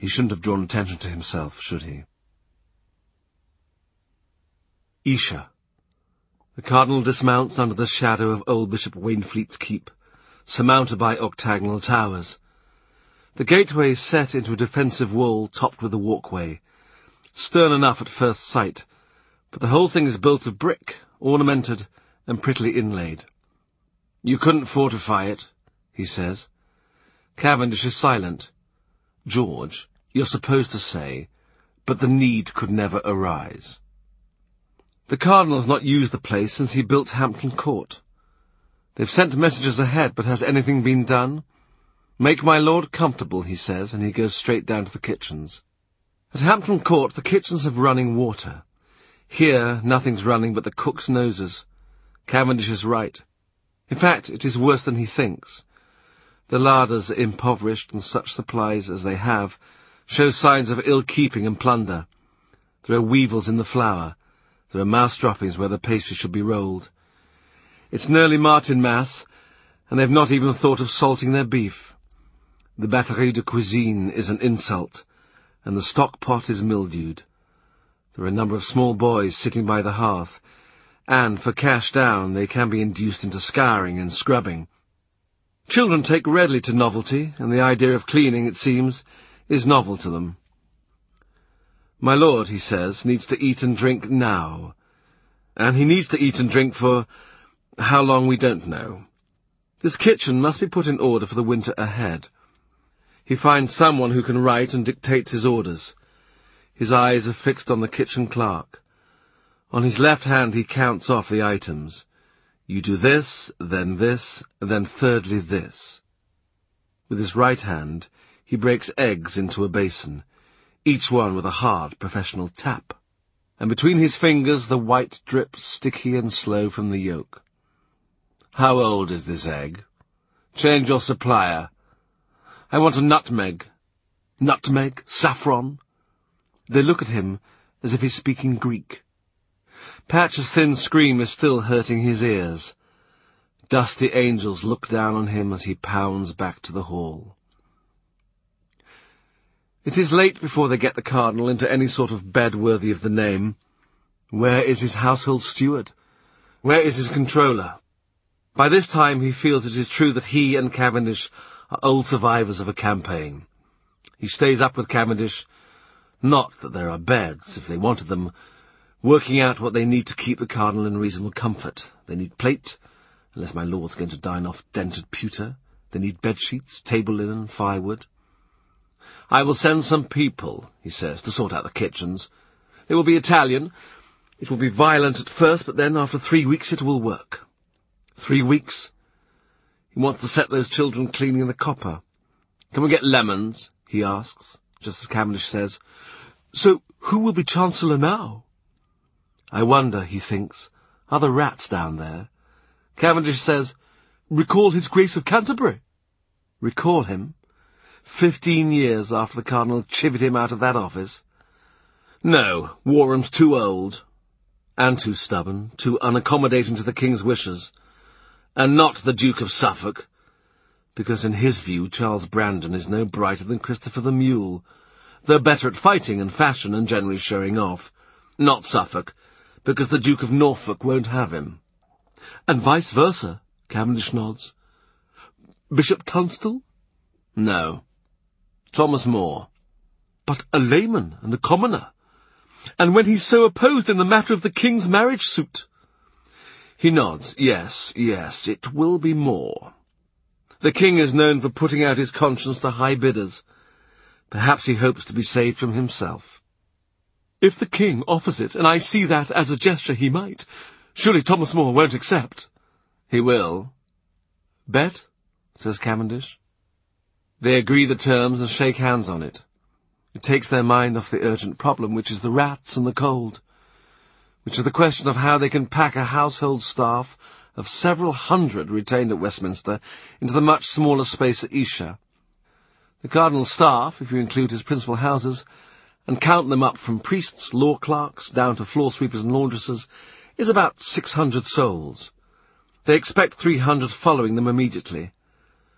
He shouldn't have drawn attention to himself, should he? Esher. The cardinal dismounts under the shadow of old Bishop Wainfleet's keep, surmounted by octagonal towers. The gateway is set into a defensive wall topped with a walkway, stern enough at first sight, but the whole thing is built of brick, ornamented and prettily inlaid. "You couldn't fortify it," he says. Cavendish is silent. "George, you're supposed to say, but the need could never arise." The cardinal's not used the place since he built Hampton Court. They've sent messages ahead, but has anything been done? "Make my lord comfortable," he says, and he goes straight down to the kitchens. At Hampton Court, the kitchens have running water. Here, nothing's running but the cook's noses. Cavendish is right. In fact, it is worse than he thinks. The larders are impoverished, and such supplies as they have show signs of ill-keeping and plunder. There are weevils in the flour. There are mouse droppings where the pastry should be rolled. It's nearly Martinmas, and they've not even thought of salting their beef. The batterie de cuisine is an insult, and the stock pot is mildewed. There are a number of small boys sitting by the hearth, and, for cash down, they can be induced into scouring and scrubbing. Children take readily to novelty, and the idea of cleaning, it seems, is novel to them. "My lord," he says, "needs to eat and drink now. And he needs to eat and drink for how long we don't know. This kitchen must be put in order for the winter ahead." He finds someone who can write and dictates his orders. His eyes are fixed on the kitchen clerk. On his left hand he counts off the items. "You do this, then thirdly this." With his right hand he breaks eggs into a basin, each one with a hard, professional tap, and between his fingers the white drips sticky and slow from the yolk. "How old is this egg? Change your supplier. I want a nutmeg." "Nutmeg? Saffron?" They look at him as if he's speaking Greek. Patch's thin scream is still hurting his ears. Dusty angels look down on him as he pounds back to the hall. It is late before they get the cardinal into any sort of bed worthy of the name. Where is his household steward? Where is his controller? By this time he feels it is true that he and Cavendish are old survivors of a campaign. He stays up with Cavendish, not that there are beds, if they wanted them, working out what they need to keep the cardinal in reasonable comfort. They need plate, unless my lord's going to dine off dented pewter. They need bedsheets, table linen, firewood. "I will send some people," he says, "to sort out the kitchens. They will be Italian. It will be violent at first, but then, after 3 weeks, it will work." 3 weeks? He wants to set those children cleaning the copper. "Can we get lemons?" he asks, just as Cavendish says, "So who will be Chancellor now?" I wonder, he thinks, are the rats down there? Cavendish says, "Recall his Grace of Canterbury." Recall him? 15 years after the cardinal chivied him out of that office? No, Warham's too old, and too stubborn, too unaccommodating to the king's wishes, and not the Duke of Suffolk, because in his view Charles Brandon is no brighter than Christopher the Mule, though better at fighting and fashion and generally showing off. Not Suffolk, because the Duke of Norfolk won't have him. And vice versa, Cavendish nods. Bishop Tunstall? No. Thomas More. But a layman and a commoner. And when he's so opposed in the matter of the king's marriage suit. He nods. Yes, it will be More. The king is known for putting out his conscience to high bidders. Perhaps he hopes to be saved from himself. If the king offers it, and I see that as a gesture he might, surely Thomas More won't accept. He will. Bet? Says Cavendish. They agree the terms and shake hands on it. It takes their mind off the urgent problem, which is the rats and the cold, which is the question of how they can pack a household staff of several hundred retained at Westminster into the much smaller space at Esher. The cardinal's staff, if you include his principal houses, and count them up from priests, law clerks, down to floor sweepers and laundresses, is about 600 souls. They expect 300 following them immediately.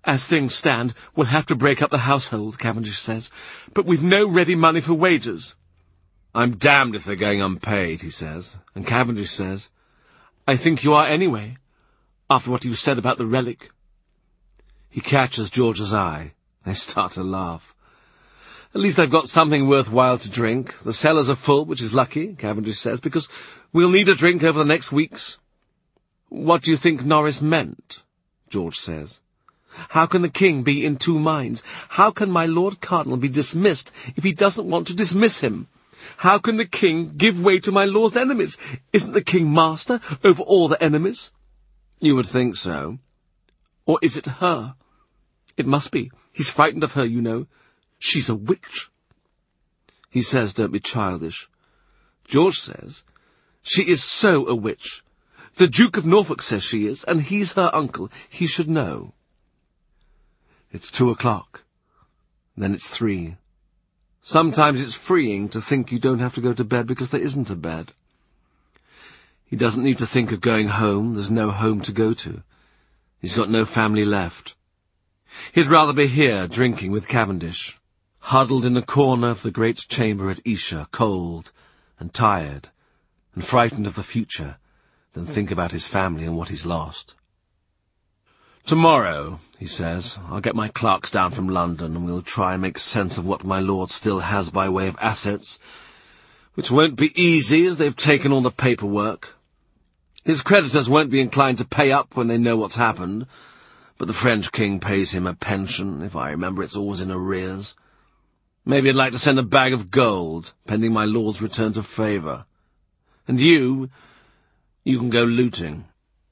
As things stand, we'll have to break up the household, Cavendish says, but we've no ready money for wages. I'm damned if they're going unpaid, he says, and Cavendish says, I think you are anyway, after what you said about the relic. He catches George's eye. They start to laugh. At least I've got something worthwhile to drink. The cellars are full, which is lucky, Cavendish says, because we'll need a drink over the next weeks. What do you think Norris meant? George says. How can the king be in two minds? How can my Lord Cardinal be dismissed if he doesn't want to dismiss him? How can the king give way to my lord's enemies? Isn't the king master over all the enemies? You would think so. Or is it her? It must be. He's frightened of her, you know. She's a witch. He says, don't be childish. George says, she is so a witch. The Duke of Norfolk says she is, and he's her uncle. He should know. It's 2:00. Then it's 3. Sometimes it's freeing to think you don't have to go to bed because there isn't a bed. He doesn't need to think of going home. There's no home to go to. He's got no family left. He'd rather be here, drinking with Cavendish, huddled in a corner of the great chamber at Esher, cold and tired and frightened of the future, than think about his family and what he's lost. Tomorrow, he says, I'll get my clerks down from London and we'll try and make sense of what my lord still has by way of assets, which won't be easy as they've taken all the paperwork. His creditors won't be inclined to pay up when they know what's happened, but the French king pays him a pension. If I remember, it's always in arrears. Maybe I'd like to send a bag of gold, pending my lord's return to favour. And you can go looting.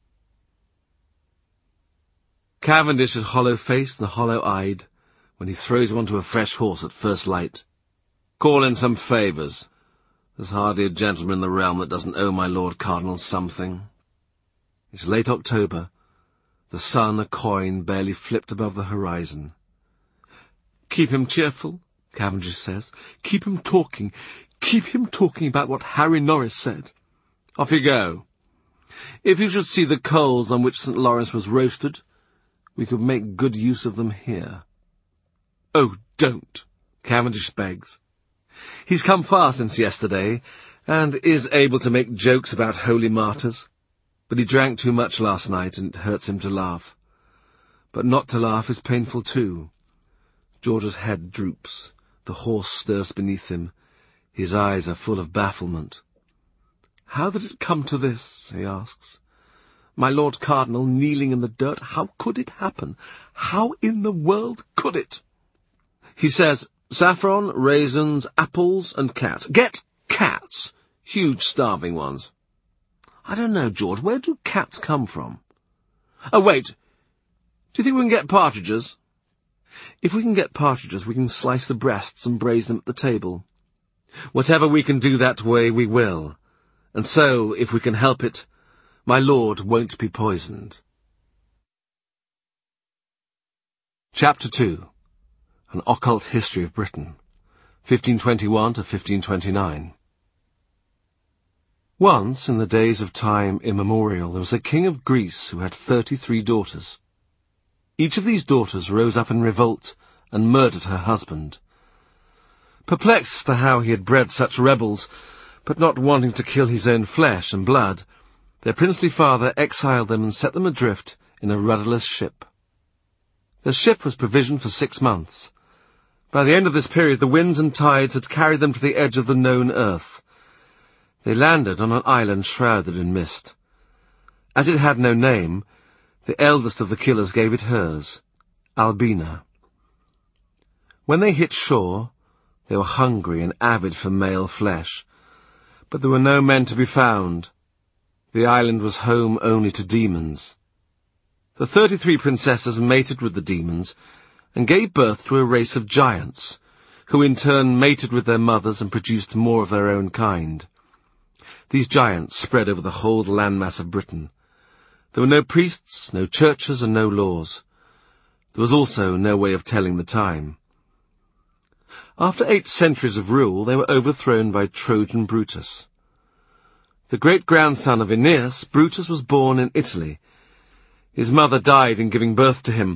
Cavendish is hollow-faced and hollow-eyed when he throws him onto a fresh horse at first light. Call in some favours. There's hardly a gentleman in the realm that doesn't owe my Lord Cardinal something. It's late October. The sun, a coin, barely flipped above the horizon. Keep him cheerful, Cavendish says. Keep him talking. Keep him talking about what Harry Norris said. Off you go. If you should see the coals on which St. Lawrence was roasted, we could make good use of them here. Oh, don't, Cavendish begs. He's come far since yesterday, and is able to make jokes about holy martyrs, but he drank too much last night, and it hurts him to laugh. But not to laugh is painful too. George's head droops, the horse stirs beneath him, his eyes are full of bafflement. How did it come to this, he asks. My Lord Cardinal kneeling in the dirt, how could it happen? How in the world could it? He says, saffron, raisins, apples, and cats. Get cats! Huge starving ones. I don't know, George, where do cats come from? Oh, wait. Do you think we can get partridges? If we can get partridges, we can slice the breasts and braise them at the table. Whatever we can do that way, we will. And so, if we can help it, my lord won't be poisoned. Chapter 2. An Occult History of Britain, 1521 to 1529. Once, in the days of time immemorial, there was a king of Greece who had 33 daughters. Each of these daughters rose up in revolt and murdered her husband. Perplexed as to how he had bred such rebels, but not wanting to kill his own flesh and blood, their princely father exiled them and set them adrift in a rudderless ship. The ship was provisioned for 6 months. By the end of this period, the winds and tides had carried them to the edge of the known earth. They landed on an island shrouded in mist. As it had no name, the eldest of the killers gave it hers, Albina. When they hit shore, they were hungry and avid for male flesh, but there were no men to be found. The island was home only to demons. The 33 princesses mated with the demons and gave birth to a race of giants, who in turn mated with their mothers and produced more of their own kind. These giants spread over the whole landmass of Britain. There were no priests, no churches, and no laws. There was also no way of telling the time. After 8 centuries of rule, they were overthrown by Trojan Brutus. The great-grandson of Aeneas, Brutus was born in Italy. His mother died in giving birth to him,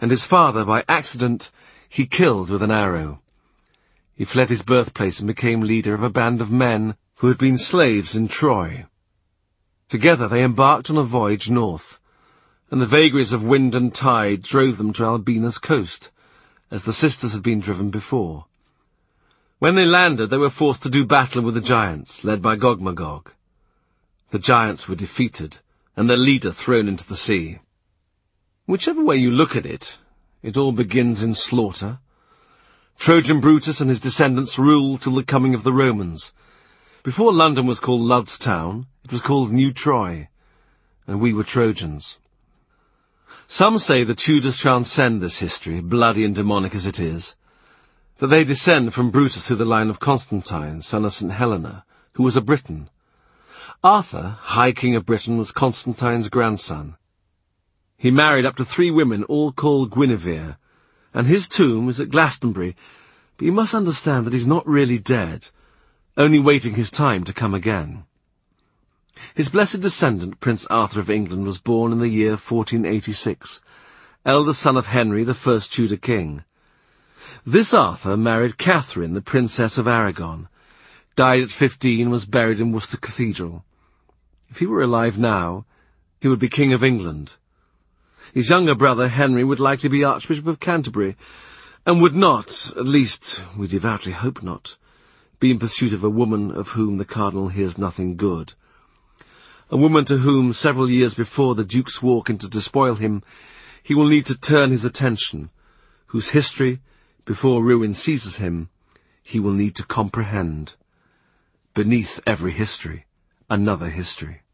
and his father, by accident, he killed with an arrow. He fled his birthplace and became leader of a band of men who had been slaves in Troy. Together they embarked on a voyage north, and the vagaries of wind and tide drove them to Albina's coast, as the sisters had been driven before. When they landed, they were forced to do battle with the giants, led by Gog-Magog. The giants were defeated, and their leader thrown into the sea. Whichever way you look at it, it all begins in slaughter. Trojan Brutus and his descendants ruled till the coming of the Romans. Before London was called Ludstown, it was called New Troy, and we were Trojans. Some say the Tudors transcend this history, bloody and demonic as it is, that they descend from Brutus through the line of Constantine, son of St. Helena, who was a Briton. Arthur, High King of Britain, was Constantine's grandson. He married up to 3 women, all called Guinevere, and his tomb is at Glastonbury, but you must understand that he's not really dead, only waiting his time to come again. His blessed descendant, Prince Arthur of England, was born in the year 1486, eldest son of Henry, the first Tudor king. This Arthur married Catherine, the Princess of Aragon, died at 15 and was buried in Worcester Cathedral. If he were alive now, he would be King of England. His younger brother, Henry, would likely be Archbishop of Canterbury, and would not, at least we devoutly hope not, be in pursuit of a woman of whom the Cardinal hears nothing good. A woman to whom, several years before the Duke's walk in to despoil him, he will need to turn his attention, whose history, before ruin seizes him, he will need to comprehend. Beneath every history, another history.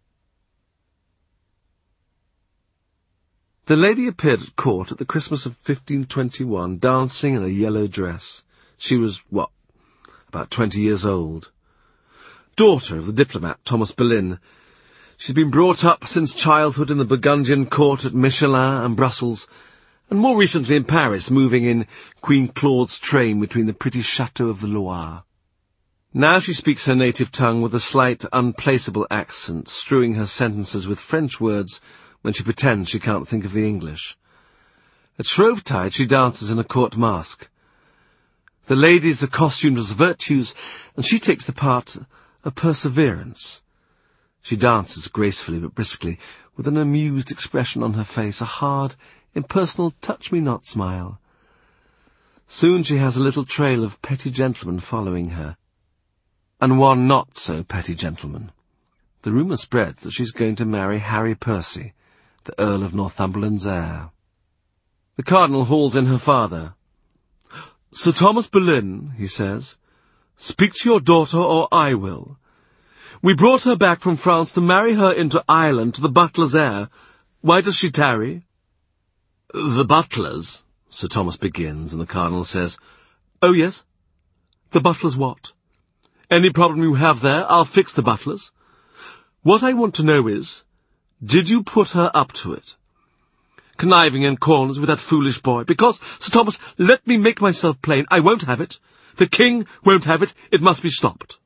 The lady appeared at court at the Christmas of 1521, dancing in a yellow dress. She was, about 20 years old. Daughter of the diplomat Thomas Boleyn. She's been brought up since childhood in the Burgundian court at Michelin and Brussels, and more recently in Paris, moving in Queen Claude's train between the pretty chateaux of the Loire. Now she speaks her native tongue with a slight, unplaceable accent, strewing her sentences with French words when she pretends she can't think of the English. At Shrovetide she dances in a court masque. The ladies are costumed as virtues, and she takes the part of Perseverance. She dances gracefully but briskly, with an amused expression on her face, a hard, impersonal touch-me-not smile. Soon she has a little trail of petty gentlemen following her, and one not-so-petty gentleman. The rumour spreads that she's going to marry Harry Percy, the Earl of Northumberland's heir. The Cardinal hauls in her father. "Sir Thomas Boleyn," he says, "speak to your daughter or I will. We brought her back from France to marry her into Ireland to the butler's heir. Why does she tarry?" "The butlers," Sir Thomas begins, and the Cardinal says, "Oh, yes? The butlers what? Any problem you have there, I'll fix the butlers. What I want to know is, did you put her up to it? Conniving in corners with that foolish boy? Because, Sir Thomas, let me make myself plain. I won't have it. The King won't have it. It must be stopped."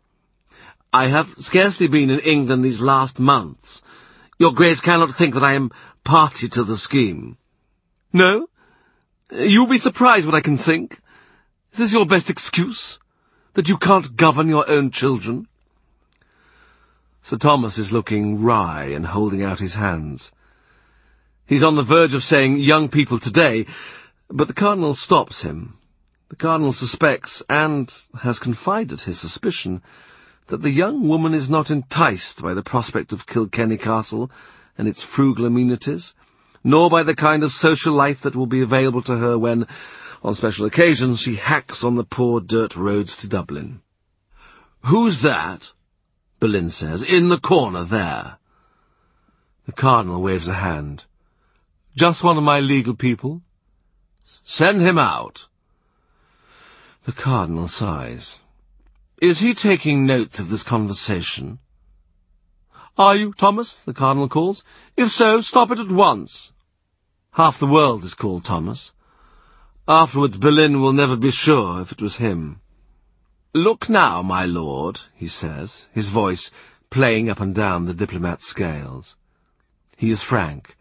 "I have scarcely been in England these last months. Your Grace cannot think that I am party to the scheme." "No? You will be surprised what I can think. Is this your best excuse? That you can't govern your own children?" Sir Thomas is looking wry and holding out his hands. He's on the verge of saying young people today, but the Cardinal stops him. The Cardinal suspects, and has confided his suspicion, that the young woman is not enticed by the prospect of Kilkenny Castle and its frugal amenities, nor by the kind of social life that will be available to her when, on special occasions, she hacks on the poor dirt roads to Dublin. "Who's that?" Boleyn says. "In the corner there." The Cardinal waves a hand. "Just one of my legal people." "Send him out." The Cardinal sighs. "Is he taking notes of this conversation?" "Are you, Thomas?" the Cardinal calls. "If so, stop it at once." Half the world is called Thomas. Afterwards Boleyn will never be sure if it was him. "Look now, my lord," he says, his voice playing up and down the diplomat's scales. He is frank,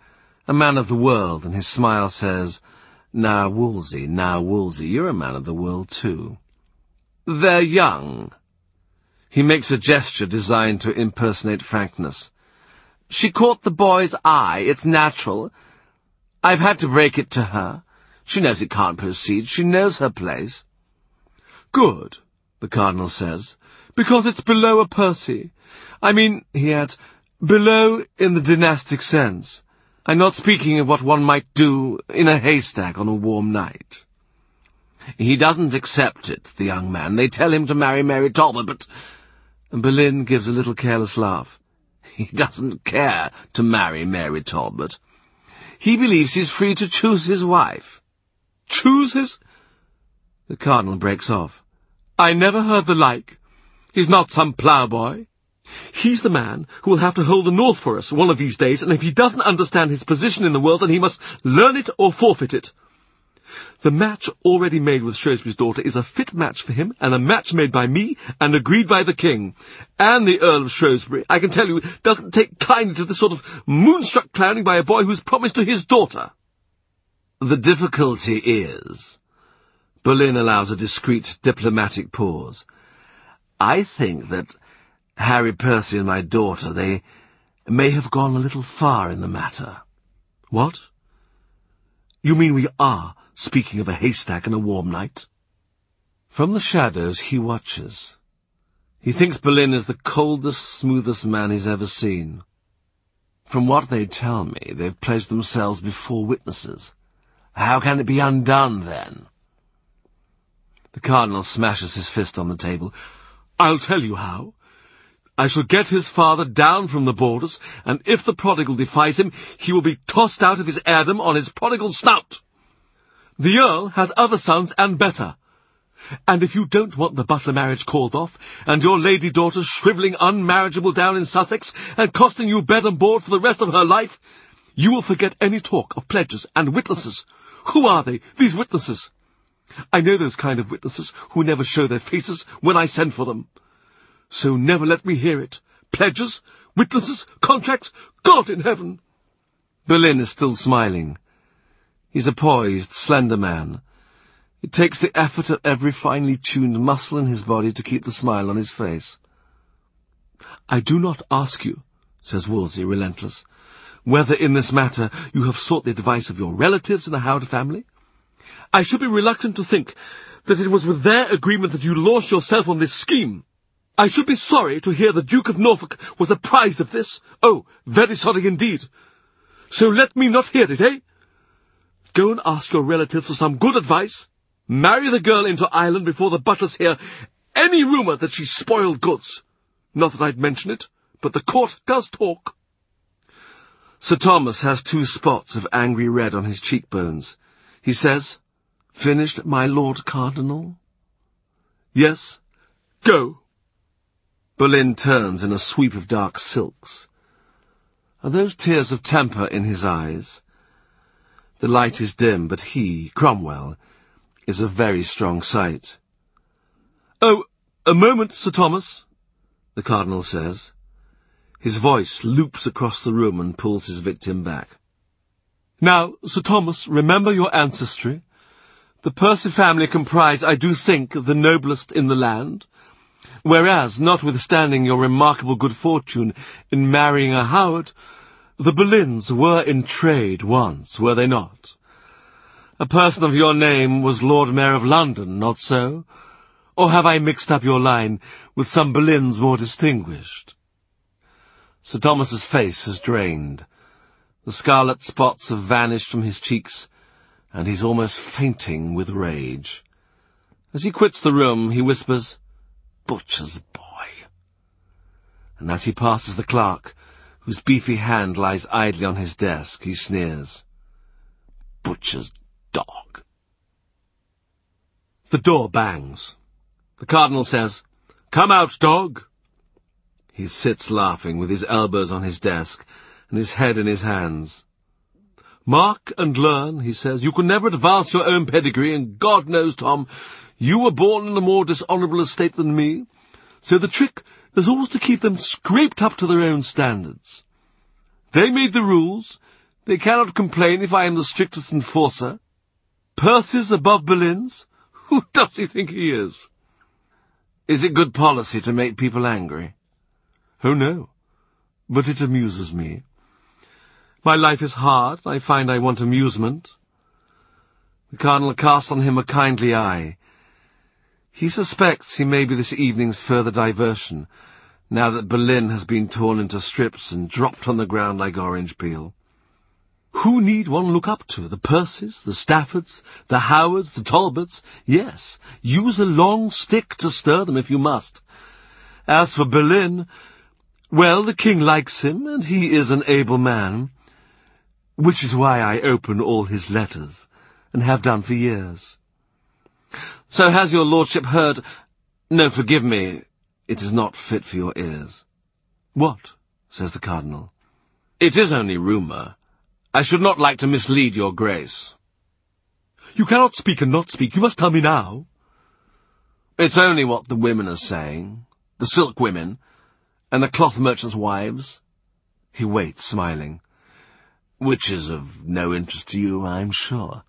a man of the world, and his smile says, now, Wolsey, you're a man of the world too. They're young. He makes a gesture designed to impersonate frankness. She caught the boy's eye. It's natural. I've had to break it to her. She knows it can't proceed. She knows her place. Good, the Cardinal says, because it's below a Percy. I mean, he adds, below in the dynastic sense. I'm not speaking of what one might do in a haystack on a warm night. He doesn't accept it, the young man. They tell him to marry Mary Talbot, but... And Boleyn gives a little careless laugh. He doesn't care to marry Mary Talbot. He believes he's free to choose his wife. Choose his... The Cardinal breaks off. I never heard the like. He's not some ploughboy. He's the man who will have to hold the North for us one of these days, and if he doesn't understand his position in the world, then he must learn it or forfeit it. The match already made with Shrewsbury's daughter is a fit match for him, and a match made by me and agreed by the King. And the Earl of Shrewsbury, I can tell you, doesn't take kindly to this sort of moonstruck clowning by a boy who's promised to his daughter. The difficulty is... Boleyn allows a discreet diplomatic pause. I think that Harry Percy and my daughter, they may have gone a little far in the matter. What? You mean we are speaking of a haystack and a warm night? From the shadows he watches. He thinks Boleyn is the coldest, smoothest man he's ever seen. From what they tell me, they've pledged themselves before witnesses. How can it be undone, then? The Cardinal smashes his fist on the table. I'll tell you how. I shall get his father down from the borders, and if the prodigal defies him, he will be tossed out of his heirdom on his prodigal snout. The Earl has other sons and better. And if you don't want the Butler marriage called off, and your lady daughter shrivelling unmarriageable down in Sussex, and costing you bed and board for the rest of her life, you will forget any talk of pledges and witnesses. Who are they, these witnesses? I know those kind of witnesses who never show their faces when I send for them. So never let me hear it. Pledges, witnesses, contracts, God in heaven! Boleyn is still smiling. He's a poised, slender man. It takes the effort of every finely tuned muscle in his body to keep the smile on his face. I do not ask you, says Wolsey, relentless, whether in this matter you have sought the advice of your relatives in the Howard family. I should be reluctant to think that it was with their agreement that you launched yourself on this scheme. I should be sorry to hear the Duke of Norfolk was apprised of this. Oh, very sorry indeed. So let me not hear it, eh? Go and ask your relatives for some good advice. Marry the girl into Ireland before the Butlers hear any rumour that she's spoiled goods. Not that I'd mention it, but the court does talk. Sir Thomas has 2 spots of angry red on his cheekbones. He says, Finished, my Lord Cardinal? Yes. Go. Boleyn turns in a sweep of dark silks. Are those tears of temper in his eyes? The light is dim, but he, Cromwell, is a very strong sight. Oh, a moment, Sir Thomas, the Cardinal says. His voice loops across the room and pulls his victim back. Now, Sir Thomas, remember your ancestry. The Percy family comprise, I do think, the noblest in the land, whereas, notwithstanding your remarkable good fortune in marrying a Howard, the Boleyns were in trade once, were they not? A person of your name was Lord Mayor of London, not so? Or have I mixed up your line with some Boleyns more distinguished? Sir Thomas's face has drained. The scarlet spots have vanished from his cheeks, and he's almost fainting with rage. As he quits the room, he whispers, Butcher's boy. And as he passes the clerk, whose beefy hand lies idly on his desk, he sneers, Butcher's dog. The door bangs. The Cardinal says, Come out, dog. He sits laughing, with his elbows on his desk, and his head in his hands. Mark and learn, he says. You can never advance your own pedigree, and God knows, Tom, you were born in a more dishonourable estate than me, so the trick is always to keep them scraped up to their own standards. They made the rules, They cannot complain if I am the strictest enforcer. Purses above Boleyn's? Who does he think he is? Is it good policy to make people angry? Oh, no. But it amuses me. My life is hard, and I find I want amusement. The Cardinal casts on him a kindly eye. He suspects he may be this evening's further diversion, now that Boleyn has been torn into strips and dropped on the ground like orange peel. Who need one look up to? The Percys, the Staffords, the Howards, the Talbots? Yes, use a long stick to stir them if you must. As for Boleyn, well, the king likes him, and he is an able man, which is why I open all his letters, and have done for years. So has your lordship heard— No, forgive me, it is not fit for your ears. What? Says the Cardinal. It is only rumour. I should not like to mislead your grace. You cannot speak and not speak. You must tell me now. It's only what the women are saying, the silk women, and the cloth merchants' wives. He waits, smiling. Which is of no interest to you, I'm sure.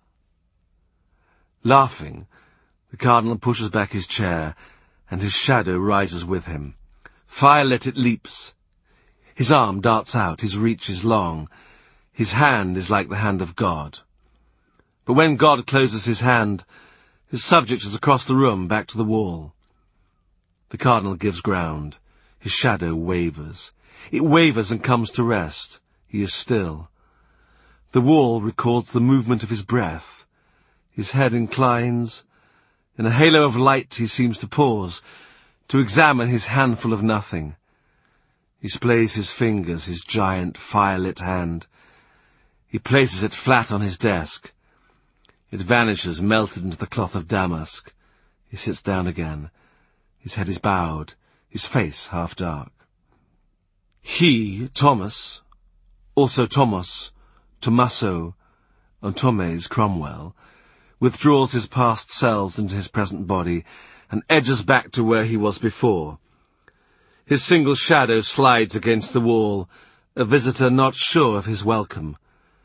Laughing, the Cardinal pushes back his chair, and his shadow rises with him. Firelit it leaps. His arm darts out, his reach is long. His hand is like the hand of God. But when God closes his hand, his subject is across the room, back to the wall. The Cardinal gives ground. His shadow wavers. It wavers and comes to rest. He is still. The wall records the movement of his breath. His head inclines. In a halo of light he seems to pause, to examine his handful of nothing. He splays his fingers, his giant firelit hand. He places it flat on his desk. It vanishes, melted into the cloth of damask. He sits down again. His head is bowed, his face half dark. He, Thomas, also Thomas, Tommaso, and Thomes Cromwell, withdraws his past selves into his present body and edges back to where he was before. His single shadow slides against the wall, a visitor not sure of his welcome.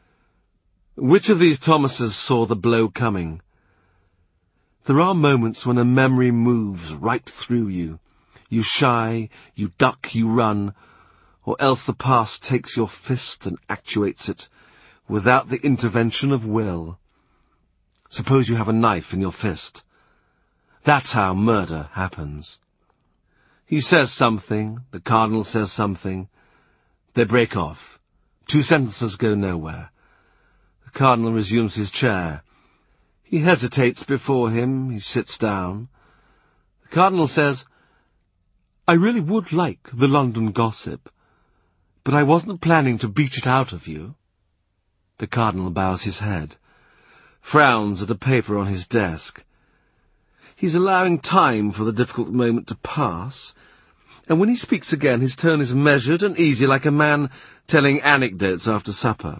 Which of these Thomases saw the blow coming? There are moments when a memory moves right through you. You shy, you duck, you run, or else the past takes your fist and actuates it, without the intervention of will. Suppose you have a knife in your fist. That's how murder happens. He says something, the Cardinal says something. They break off. 2 sentences go nowhere. The Cardinal resumes his chair. He hesitates before him. He sits down. The Cardinal says, I really would like the London gossip, but I wasn't planning to beat it out of you. The Cardinal bows his head, frowns at a paper on his desk. He's allowing time for the difficult moment to pass, and when he speaks again his tone is measured and easy, like a man telling anecdotes after supper.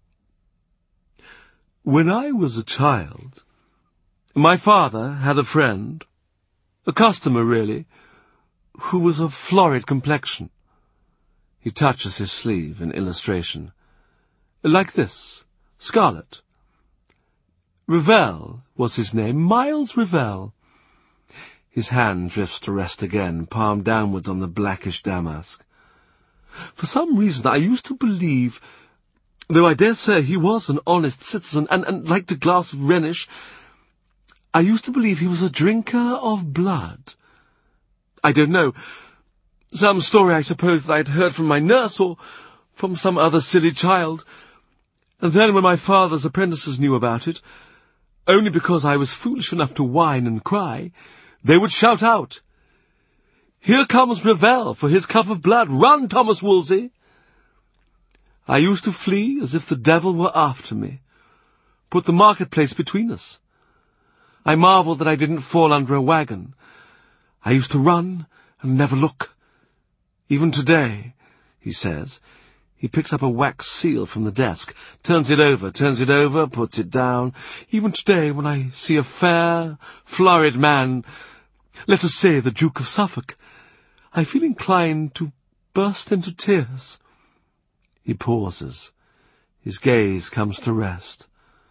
When I was a child, my father had a friend, a customer really, who was of florid complexion. He touches his sleeve in illustration. Like this, scarlet. Revell was his name, Miles Revell. His hand drifts to rest again, palm downwards on the blackish damask. For some reason I used to believe, though I dare say he was an honest citizen and liked a glass of Rhenish, I used to believe he was a drinker of blood. I don't know. Some story, I suppose, that I had heard from my nurse or from some other silly child. And then when my father's apprentices knew about it, only because I was foolish enough to whine and cry, they would shout out, Here comes Revell for his cup of blood. Run, Thomas Wolsey! I used to flee as if the devil were after me, put the marketplace between us. I marvelled that I didn't fall under a wagon. I used to run and never look. Even today, he says, he picks up a wax seal from the desk, turns it over, puts it down. Even today, when I see a fair, florid man, let us say the Duke of Suffolk, I feel inclined to burst into tears. He pauses. His gaze comes to rest.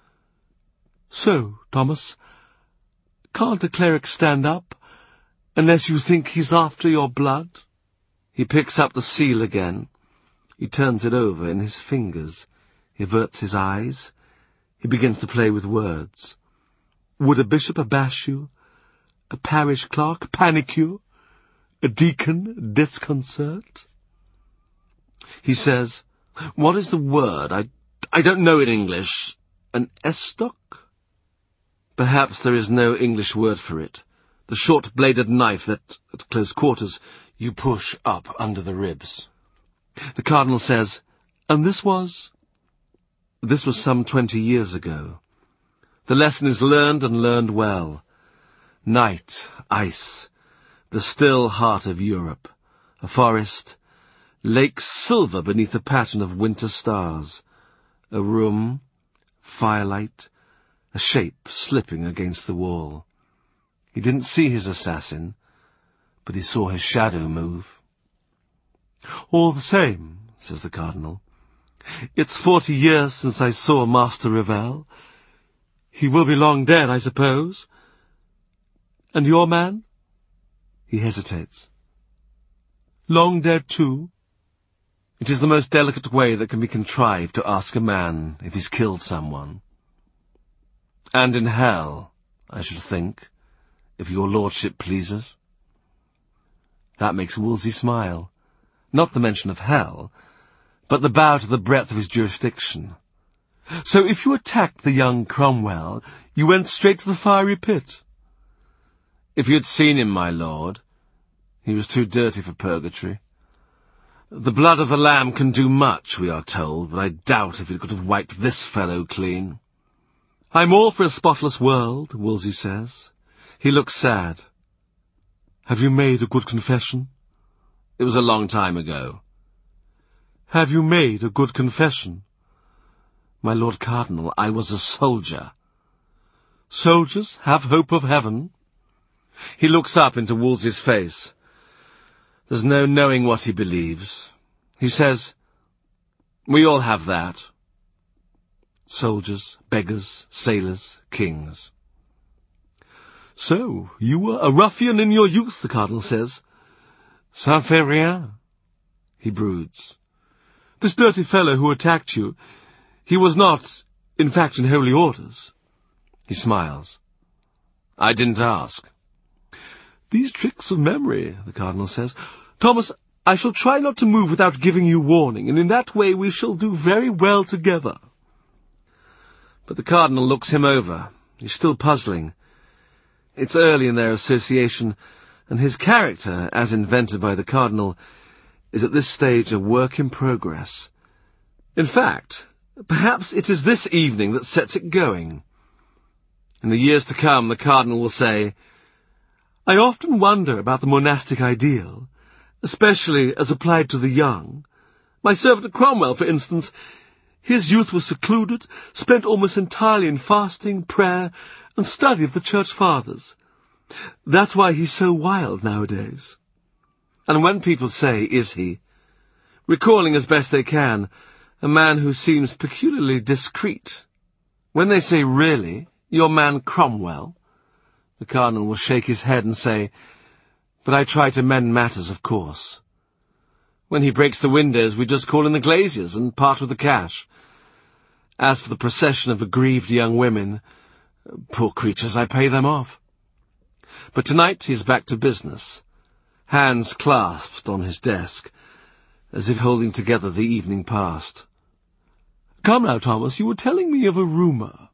"So, Thomas, can't a cleric stand up, unless you think he's after your blood?" He picks up the seal again. He turns it over in his fingers. He averts his eyes. He begins to play with words. "Would a bishop abash you? A parish clerk panic you? A deacon disconcert?" He says, "What is the word? I don't know in English. An estoc?" Perhaps there is no English word for it. The short-bladed knife that, at close quarters, you push up under the ribs. The Cardinal says, "And this was?" "This was some 20 years ago. The lesson is learned and learned well. Night, ice, the still heart of Europe, a forest, lakes silver beneath a pattern of winter stars, a room, firelight, a shape slipping against the wall. He didn't see his assassin, but he saw his shadow move." "All the same," says the Cardinal, "it's 40 years since I saw Master Revell. He will be long dead, I suppose. And your man?" He hesitates. "Long dead too?" It is the most delicate way that can be contrived to ask a man if he's killed someone. "And in hell, I should think, if your lordship pleases." That makes Wolsey smile. Not the mention of hell, but the bow to the breadth of his jurisdiction. "So if you attacked the young Cromwell, you went straight to the fiery pit?" "If you had seen him, my lord, he was too dirty for purgatory. The blood of the lamb can do much, we are told, but I doubt if it could have wiped this fellow clean." "I'm all for a spotless world," Wolsey says. He looks sad. "Have you made a good confession?" "It was a long time ago." "Have you made a good confession?" "My Lord Cardinal, I was a soldier." "Soldiers have hope of heaven." He looks up into Wolsey's face. There's no knowing what he believes. He says, "We all have that. Soldiers, beggars, sailors, kings." "So, you were a ruffian in your youth," the Cardinal says. "Ça fait rien." He broods. "This dirty fellow who attacked you, he was not, in fact, in holy orders." He smiles. "I didn't ask." "These tricks of memory," the Cardinal says. "Thomas, I shall try not to move without giving you warning, and in that way we shall do very well together." But the Cardinal looks him over. He's still puzzling. It's early in their association, and his character, as invented by the Cardinal, is at this stage a work in progress. In fact, perhaps it is this evening that sets it going. In the years to come, the Cardinal will say, "I often wonder about the monastic ideal, especially as applied to the young. My servant Cromwell, for instance, his youth was secluded, spent almost entirely in fasting, prayer, and study of the Church Fathers. That's why he's so wild nowadays." And when people say, "Is he?" recalling as best they can a man who seems peculiarly discreet, when they say, "Really, your man Cromwell?" the Cardinal will shake his head and say, "But I try to mend matters, of course. When he breaks the windows, we just call in the glaziers and part with the cash. As for the procession of aggrieved young women, poor creatures, I pay them off." But tonight he's back to business, hands clasped on his desk, as if holding together the evening past. "Come now, Thomas, you were telling me of a rumour."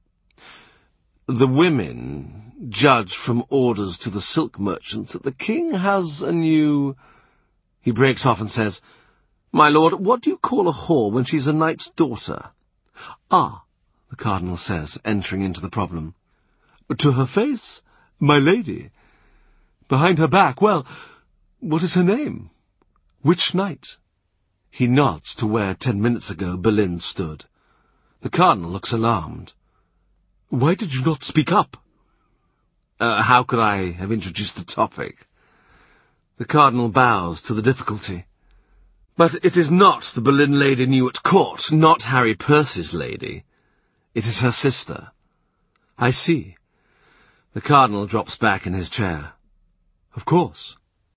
"The women judge from orders to the silk merchants that the king has a new—" He breaks off and says, "My lord, what do you call a whore when she's a knight's daughter?" "Ah," the Cardinal says, entering into the problem. "To her face, my lady. Behind her back, well, what is her name? Which knight?" He nods to where 10 minutes ago Boleyn stood. The Cardinal looks alarmed. "Why did you not speak up?" How could I have introduced the topic?" The Cardinal bows to the difficulty. But it is not the Boleyn lady knew at court, not Harry Percy's lady. It is her sister. I see. The Cardinal drops back in his chair. Of course.